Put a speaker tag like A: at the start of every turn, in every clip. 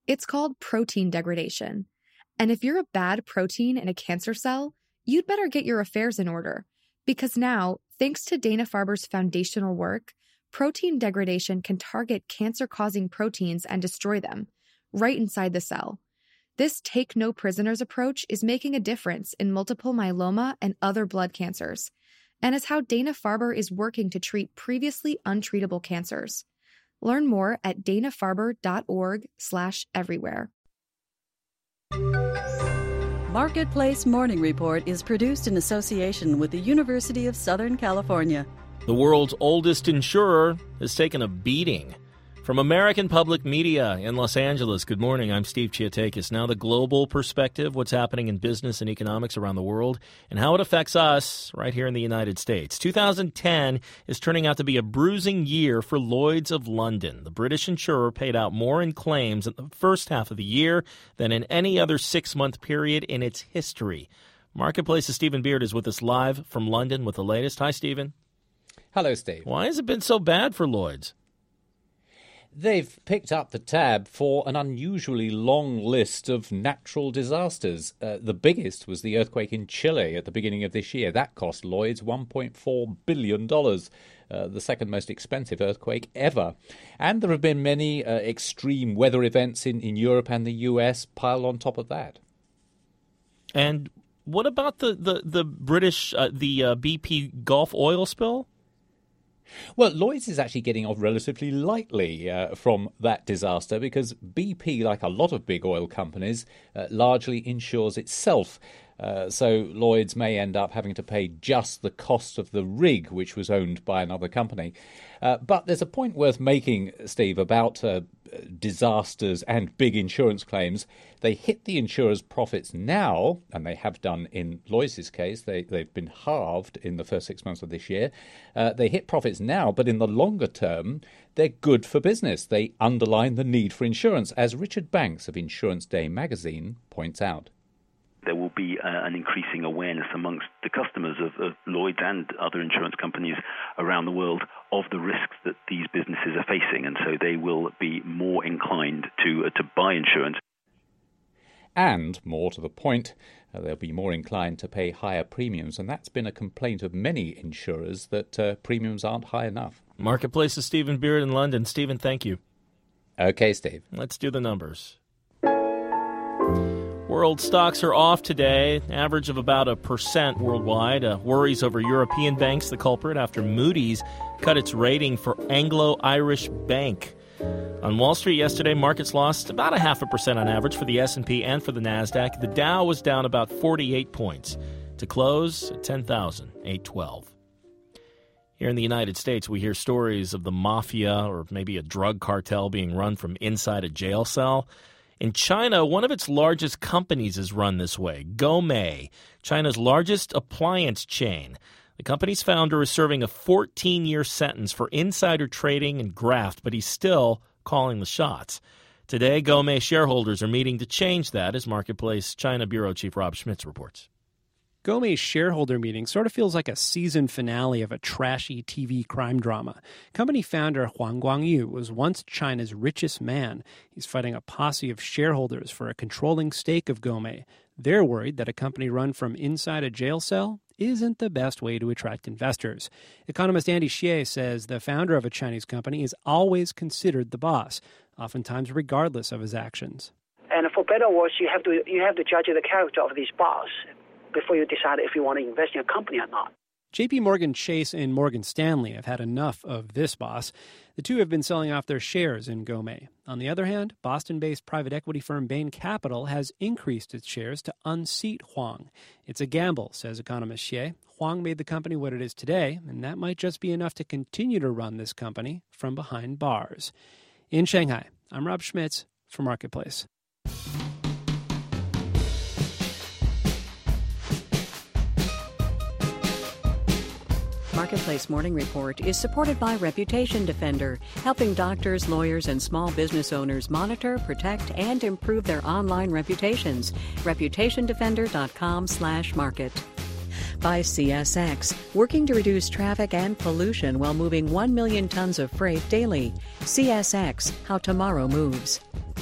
A: It's called protein degradation. And if you're a bad protein in a cancer cell, you'd better get your affairs in order. Because now, thanks to Dana-Farber's foundational work, protein degradation can target cancer-causing proteins and destroy them, right inside the cell. This take-no-prisoners approach is making a difference in multiple myeloma and other blood cancers, and is how Dana-Farber is working to treat previously untreatable cancers. Learn more at danafarber.org/everywhere.
B: Marketplace Morning Report is produced in association with the University of Southern California.
C: The world's oldest insurer has taken a beating. From American Public Media in Los Angeles, good morning. I'm Steve Chiatakis. Now the global perspective, what's happening in business and economics around the world, and how it affects us right here in the United States. 2010 is turning out to be a bruising year for Lloyd's of London. The British insurer paid out more in claims in the first half of the year than in any other six-month period in its history. Marketplace's Stephen Beard is with us live from London with the latest. Hi, Stephen.
D: Hello, Steve.
C: Why has it been so bad for Lloyd's?
D: They've picked up the tab for an unusually long list of natural disasters. The biggest was the earthquake in Chile at the beginning of this year. That cost Lloyd's $1.4 billion, the second most expensive earthquake ever. And there have been many extreme weather events in Europe and the US piled on top of that.
C: And what about the British, the BP Gulf oil spill?
D: Well, Lloyd's is actually getting off relatively lightly from that disaster because BP, like a lot of big oil companies, largely insures itself. So Lloyd's may end up having to pay just the cost of the rig, which was owned by another company. But there's a point worth making, Steve, about disasters and big insurance claims. They hit the insurer's profits now, and they have done in Lloyd's case. They've been halved in the first 6 months of this year. They hit profits now, but in the longer term, they're good for business. They underline the need for insurance, as Richard Banks of Insurance Day magazine points out.
E: There will be an increasing awareness amongst the customers of Lloyd's and other insurance companies around the world of the risks that these businesses are facing, and so they will be more inclined to buy insurance.
D: And, more to the point, they'll be more inclined to pay higher premiums, and that's been a complaint of many insurers, that premiums aren't high enough.
C: Marketplace's Stephen Beard in London. Stephen, thank you.
D: Okay, Steve.
C: Let's do the numbers. World stocks are off today, average of about 1% worldwide. Worries over European banks, the culprit, after Moody's cut its rating for Anglo-Irish Bank. On Wall Street yesterday, markets lost about 0.5% on average for the S&P and for the NASDAQ. The Dow was down about 48 points to close at 10,812. Here in the United States, we hear stories of the mafia or maybe a drug cartel being run from inside a jail cell. In China, one of its largest companies is run this way, Gome, China's largest appliance chain. The company's founder is serving a 14-year sentence for insider trading and graft, but he's still calling the shots. Today, Gome shareholders are meeting to change that, as Marketplace China Bureau Chief Rob Schmitz reports.
F: Gome's shareholder meeting sort of feels like a season finale of a trashy TV crime drama. Company founder Huang Guangyu was once China's richest man. He's fighting a posse of shareholders for a controlling stake of Gome. They're worried that a company run from inside a jail cell isn't the best way to attract investors. Economist Andy Xie says the founder of a Chinese company is always considered the boss, oftentimes regardless of his actions.
G: And for better or worse, you have to judge the character of this boss before you decide if you want to invest in a company or not.
F: J.P. Morgan Chase and Morgan Stanley have had enough of this boss. The two have been selling off their shares in Gome. On the other hand, Boston-based private equity firm Bain Capital has increased its shares to unseat Huang. It's a gamble, says economist Xie. Huang made the company what it is today, and that might just be enough to continue to run this company from behind bars. In Shanghai, I'm Rob Schmitz for Marketplace.
B: Marketplace Morning Report is supported by Reputation Defender, helping doctors, lawyers, and small business owners monitor, protect, and improve their online reputations. ReputationDefender.com/market. By CSX, working to reduce traffic and pollution while moving 1 million tons of freight daily. CSX, how tomorrow moves.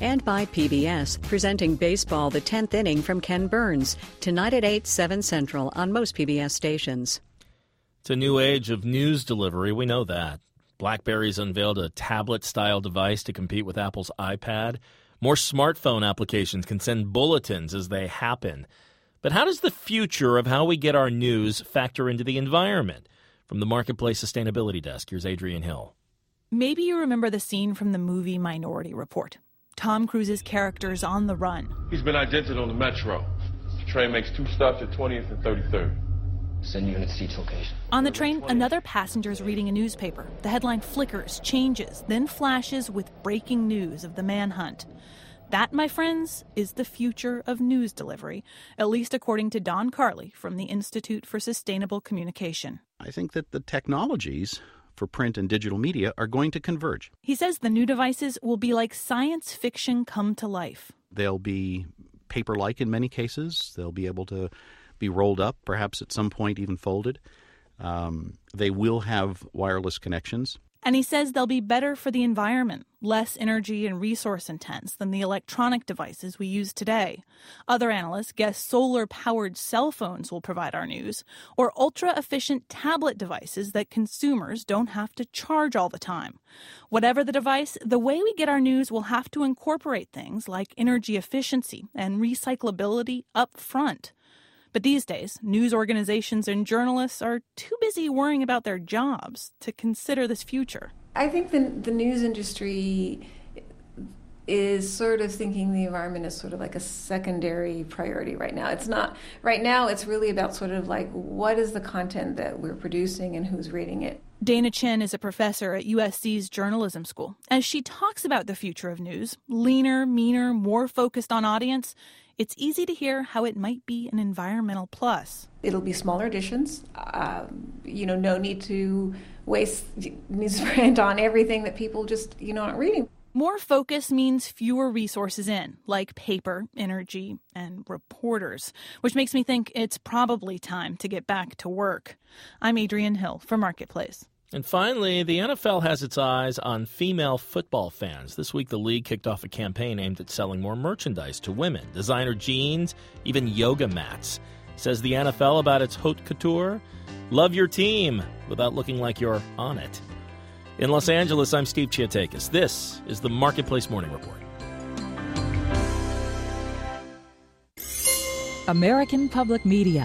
B: And by PBS, presenting Baseball, the 10th Inning from Ken Burns, tonight at 8, 7 Central on most PBS stations.
C: It's a new age of news delivery, we know that. BlackBerry's unveiled a tablet-style device to compete with Apple's iPad. More smartphone applications can send bulletins as they happen. But how does the future of how we get our news factor into the environment? From the Marketplace Sustainability Desk, here's Adrienne Hill.
H: Maybe you remember the scene from the movie Minority Report. Tom Cruise's character's on the run.
I: He's been identified on the Metro. The train makes 2 stops at 20th and 33rd.
J: Send units to each location.
H: On the train, another passenger's reading a newspaper. The headline flickers, changes, then flashes with breaking news of the manhunt. That, my friends, is the future of news delivery, at least according to Don Carley from the Institute for Sustainable Communication.
K: I think that the technologies for print and digital media are going to converge.
H: He says the new devices will be like science fiction come to life.
K: They'll be paper-like in many cases. They'll be able to be rolled up, perhaps at some point even folded. They will have wireless connections.
H: And he says they'll be better for the environment, less energy and resource intense than the electronic devices we use today. Other analysts guess solar-powered cell phones will provide our news, or ultra-efficient tablet devices that consumers don't have to charge all the time. Whatever the device, the way we get our news will have to incorporate things like energy efficiency and recyclability up front. But these days, news organizations and journalists are too busy worrying about their jobs to consider this future.
L: I think the news industry is sort of thinking the environment is sort of like a secondary priority right now. It's not. Right now, it's really about sort of like what is the content that we're producing and who's reading it.
H: Dana Chin is a professor at USC's journalism school. As she talks about the future of news, leaner, meaner, more focused on audience, it's easy to hear how it might be an environmental plus.
L: It'll be smaller editions. No need to waste newsprint on everything that people just, aren't reading.
H: More focus means fewer resources in, like paper, energy, and reporters, which makes me think it's probably time to get back to work. I'm Adrienne Hill for Marketplace.
C: And finally, the NFL has its eyes on female football fans. This week, the league kicked off a campaign aimed at selling more merchandise to women. Designer jeans, even yoga mats. Says the NFL about its haute couture. Love your team without looking like you're on it. In Los Angeles, I'm Steve Chiatakis. This is the Marketplace Morning Report.
M: American Public Media.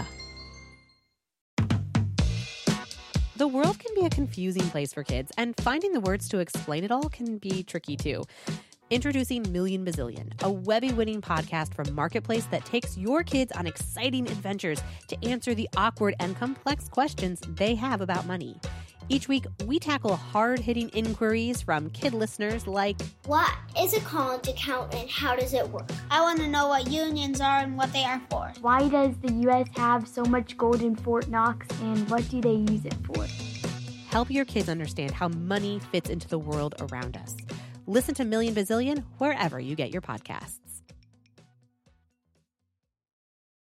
N: The world can be a confusing place for kids, and finding the words to explain it all can be tricky too. Introducing Million Bazillion, a Webby-winning podcast from Marketplace that takes your kids on exciting adventures to answer the awkward and complex questions they have about money. Each week, we tackle hard-hitting inquiries from kid listeners like,
O: what is a college account and how does it work? I want to know what unions are and what they are for.
P: Why does the U.S. have so much gold in Fort Knox and what do they use it for?
N: Help your kids understand how money fits into the world around us. Listen to Million Bazillion wherever you get your podcasts.